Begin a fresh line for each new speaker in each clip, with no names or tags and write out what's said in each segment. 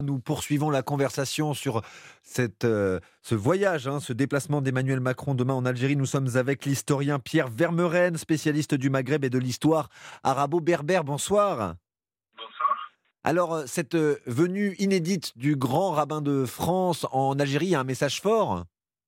Nous poursuivons la conversation sur ce voyage, ce déplacement d'Emmanuel Macron demain en Algérie. Nous sommes avec l'historien Pierre Vermeuren, spécialiste du Maghreb et de l'histoire arabo-berbère. Bonsoir. Alors, cette venue inédite du grand rabbin de France en Algérie a un message fort.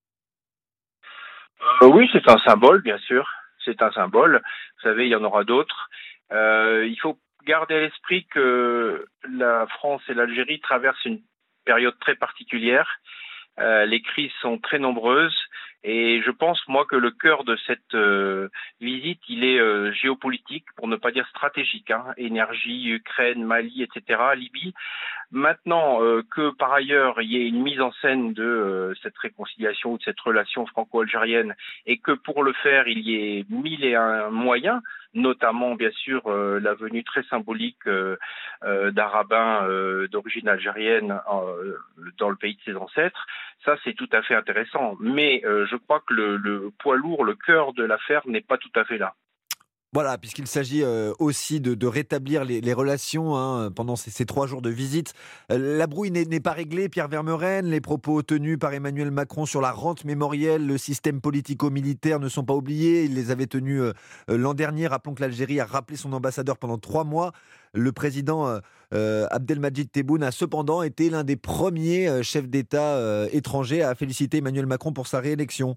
Oui, c'est un symbole, bien sûr. C'est un symbole. Vous savez, il y en aura d'autres. Il faut garder à l'esprit que la France et l'Algérie traversent une période très particulière. Les crises sont très nombreuses et je pense, moi, que le cœur de cette visite, il est géopolitique, pour ne pas dire stratégique. Énergie, Ukraine, Mali, etc., Libye. Maintenant que par ailleurs il y ait une mise en scène de cette réconciliation ou de cette relation franco-algérienne et que pour le faire il y ait mille et un moyens, notamment bien sûr la venue très symbolique d'un rabbin d'origine algérienne dans le pays de ses ancêtres, ça c'est tout à fait intéressant. Mais je crois que le poids lourd, le cœur de l'affaire n'est pas tout à fait là.
Voilà, puisqu'il s'agit aussi de rétablir les relations pendant ces 3 jours de visite. La brouille n'est pas réglée, Pierre Vermeuren. Les propos tenus par Emmanuel Macron sur la rente mémorielle, le système politico-militaire ne sont pas oubliés. Il les avait tenus l'an dernier. Rappelons que l'Algérie a rappelé son ambassadeur pendant 3 mois. Le président Abdelmadjid Tebboune a cependant été l'un des premiers chefs d'État étrangers à féliciter Emmanuel Macron pour sa réélection.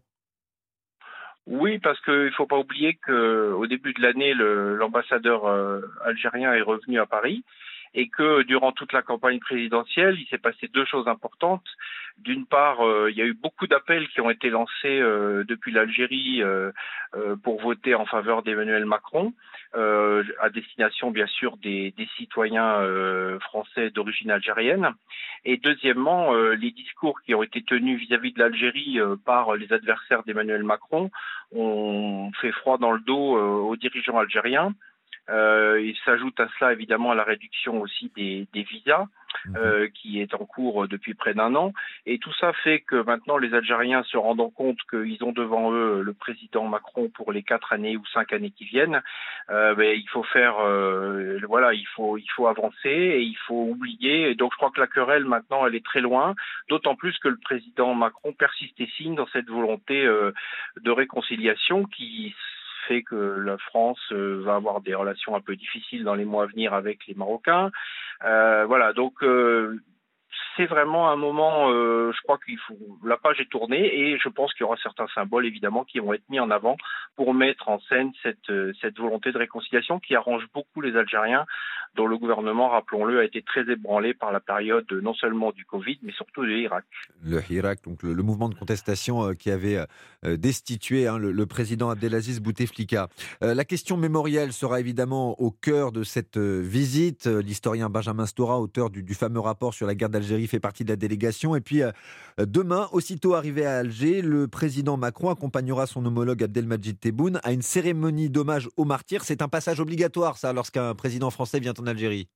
Oui, parce qu'il ne faut pas oublier qu'au début de l'année, l'ambassadeur algérien est revenu à Paris et que durant toute la campagne présidentielle, il s'est passé deux choses importantes. D'une part, il y a eu beaucoup d'appels qui ont été lancés depuis l'Algérie pour voter en faveur d'Emmanuel Macron, à destination bien sûr des citoyens français d'origine algérienne. Et deuxièmement, les discours qui ont été tenus vis-à-vis de l'Algérie par les adversaires d'Emmanuel Macron ont fait froid dans le dos aux dirigeants algériens. Il s'ajoute à cela évidemment la réduction aussi des visas
Mhm.
qui est en cours depuis près d'un an. Et tout ça fait que maintenant les Algériens se rendant compte qu'ils ont devant eux le président Macron pour les 4 années ou 5 années qui viennent, il faut faire, il faut avancer et il faut oublier. Et donc je crois que la querelle maintenant elle est très loin, d'autant plus que le président Macron persiste et signe dans cette volonté de réconciliation qui fait que la France va avoir des relations un peu difficiles dans les mois à venir avec les Marocains. Voilà, donc c'est vraiment un moment, je crois qu'il faut, la page est tournée et je pense qu'il y aura certains symboles évidemment qui vont être mis en avant pour mettre en scène cette volonté de réconciliation qui arrange beaucoup les Algériens, dont le gouvernement, rappelons-le, a été très ébranlé par la période non seulement du Covid, mais surtout de l'Irak.
Le Hirak, donc le mouvement de contestation qui avait destitué le président Abdelaziz Bouteflika. La question mémorielle sera évidemment au cœur de cette visite. L'historien Benjamin Stora, auteur du fameux rapport sur la guerre d'Algérie, fait partie de la délégation. Et puis demain, aussitôt arrivé à Alger, le président Macron accompagnera son homologue Abdelmadjid Tebboune à une cérémonie d'hommage aux martyrs. C'est un passage obligatoire, ça, lorsqu'un président français vient en Algérie.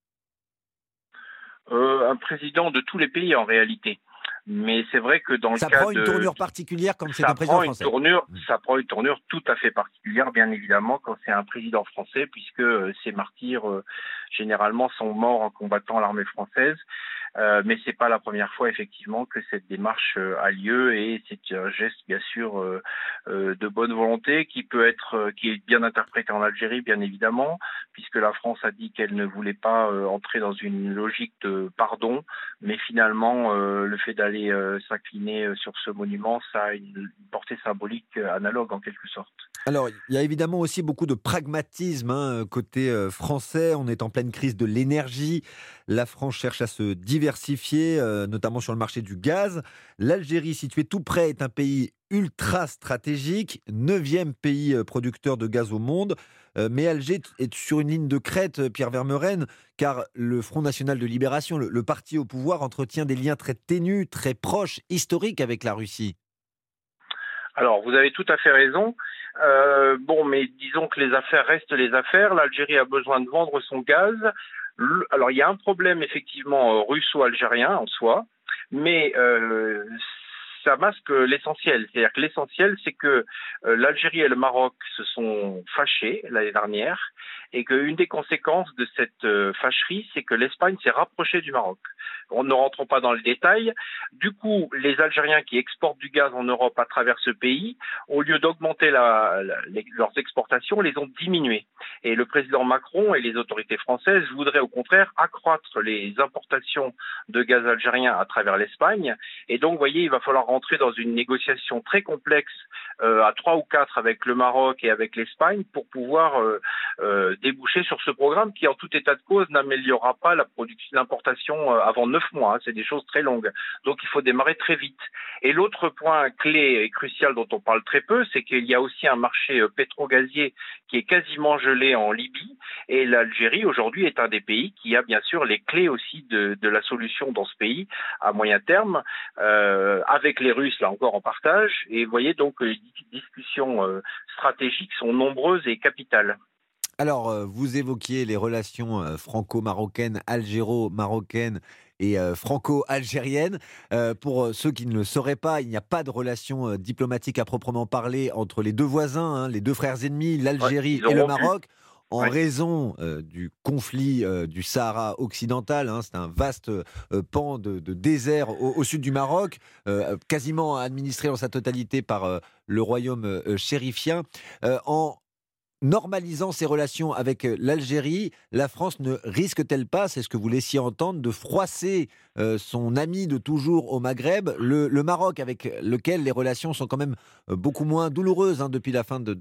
Un président de tous les pays en réalité. Mais c'est vrai que dans le
Ça
cas
prend une
de
tournure particulière quand c'est un président français.
ça prend une tournure tout à fait particulière, bien évidemment, quand c'est un président français, puisque ces martyrs généralement sont morts en combattant l'armée française. Mais c'est pas la première fois effectivement que cette démarche a lieu et c'est un geste bien sûr de bonne volonté qui est bien interprété en Algérie bien évidemment, puisque la France a dit qu'elle ne voulait pas entrer dans une logique de pardon, mais finalement le fait d'aller s'incliner sur ce monument, ça a une portée symbolique analogue en quelque sorte.
Alors, il y a évidemment aussi beaucoup de pragmatisme côté français. On est en pleine crise de l'énergie. La France cherche à se diversifier, notamment sur le marché du gaz. L'Algérie, située tout près, est un pays ultra stratégique, neuvième pays producteur de gaz au monde. Mais Alger est sur une ligne de crête, Pierre Vermeuren, car le Front National de Libération, le parti au pouvoir, entretient des liens très ténus, très proches, historiques avec la Russie.
Alors, vous avez tout à fait raison. Mais disons que les affaires restent les affaires. L'Algérie a besoin de vendre son gaz. Alors, il y a un problème effectivement russo-algérien en soi, mais ça masque l'essentiel. C'est-à-dire que l'essentiel, c'est que l'Algérie et le Maroc se sont fâchés l'année dernière et qu'une des conséquences de cette fâcherie, c'est que l'Espagne s'est rapprochée du Maroc. Ne rentrons pas dans le détail. Du coup, les Algériens qui exportent du gaz en Europe à travers ce pays, au lieu d'augmenter leurs exportations, les ont diminuées. Et le président Macron et les autorités françaises voudraient au contraire accroître les importations de gaz algérien à travers l'Espagne. Et donc, vous voyez, il va falloir rentrer dans une négociation très complexe à 3 ou 4 avec le Maroc et avec l'Espagne pour pouvoir déboucher sur ce programme qui, en tout état de cause, n'améliorera pas l'importation avant 9 mois. C'est des choses très longues. Donc, il faut démarrer très vite. Et l'autre point clé et crucial dont on parle très peu, c'est qu'il y a aussi un marché pétro-gazier qui est quasiment gelé en Libye. Et l'Algérie, aujourd'hui, est un des pays qui a bien sûr les clés aussi de la solution dans ce pays à moyen terme, avec les Russes, là encore, en partage. Et vous voyez, donc, les discussions stratégiques sont nombreuses et capitales.
Alors, vous évoquiez les relations franco-marocaines, algéro-marocaines et franco-algériennes. Pour ceux qui ne le sauraient pas, il n'y a pas de relation diplomatique à proprement parler entre les deux voisins, hein, les deux frères ennemis, l'Algérie et le Maroc, en raison du conflit du Sahara occidental. Hein. C'est un vaste pan de désert au sud du Maroc, quasiment administré en sa totalité par le royaume chérifien. En normalisant ses relations avec l'Algérie, la France ne risque-t-elle pas, c'est ce que vous laissiez entendre, de froisser son ami de toujours au Maghreb, le Maroc, avec lequel les relations sont quand même beaucoup moins douloureuses, hein, depuis la fin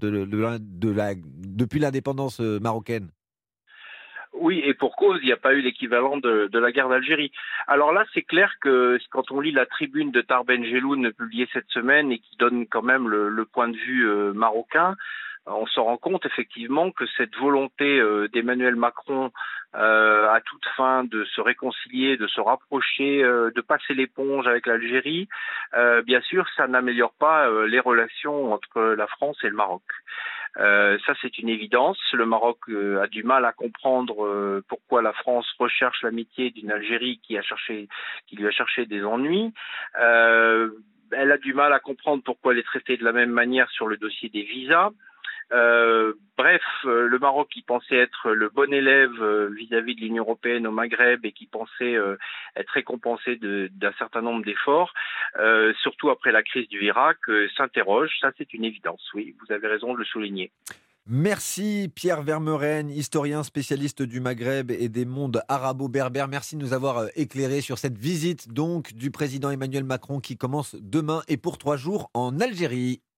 depuis l'indépendance marocaine?
Oui, et pour cause, il n'y a pas eu l'équivalent de la guerre d'Algérie. Alors là, c'est clair que quand on lit la tribune de Tar Ben Jelloun publiée cette semaine et qui donne quand même le point de vue marocain, on se rend compte effectivement que cette volonté d'Emmanuel Macron à toute fin de se réconcilier, de se rapprocher, de passer l'éponge avec l'Algérie, bien sûr, ça n'améliore pas les relations entre la France et le Maroc. Ça, c'est une évidence. Le Maroc a du mal à comprendre pourquoi la France recherche l'amitié d'une Algérie qui lui a cherché des ennuis. Elle a du mal à comprendre pourquoi elle est traitée de la même manière sur le dossier des visas. Bref, le Maroc qui pensait être le bon élève vis-à-vis de l'Union européenne au Maghreb et qui pensait être récompensé d'un certain nombre d'efforts, surtout après la crise du Irak, s'interroge. Ça, c'est une évidence. Oui, vous avez raison de le souligner.
Merci Pierre Vermeuren, historien spécialiste du Maghreb et des mondes arabo-berbères. Merci de nous avoir éclairé sur cette visite donc du président Emmanuel Macron qui commence demain et pour 3 jours en Algérie.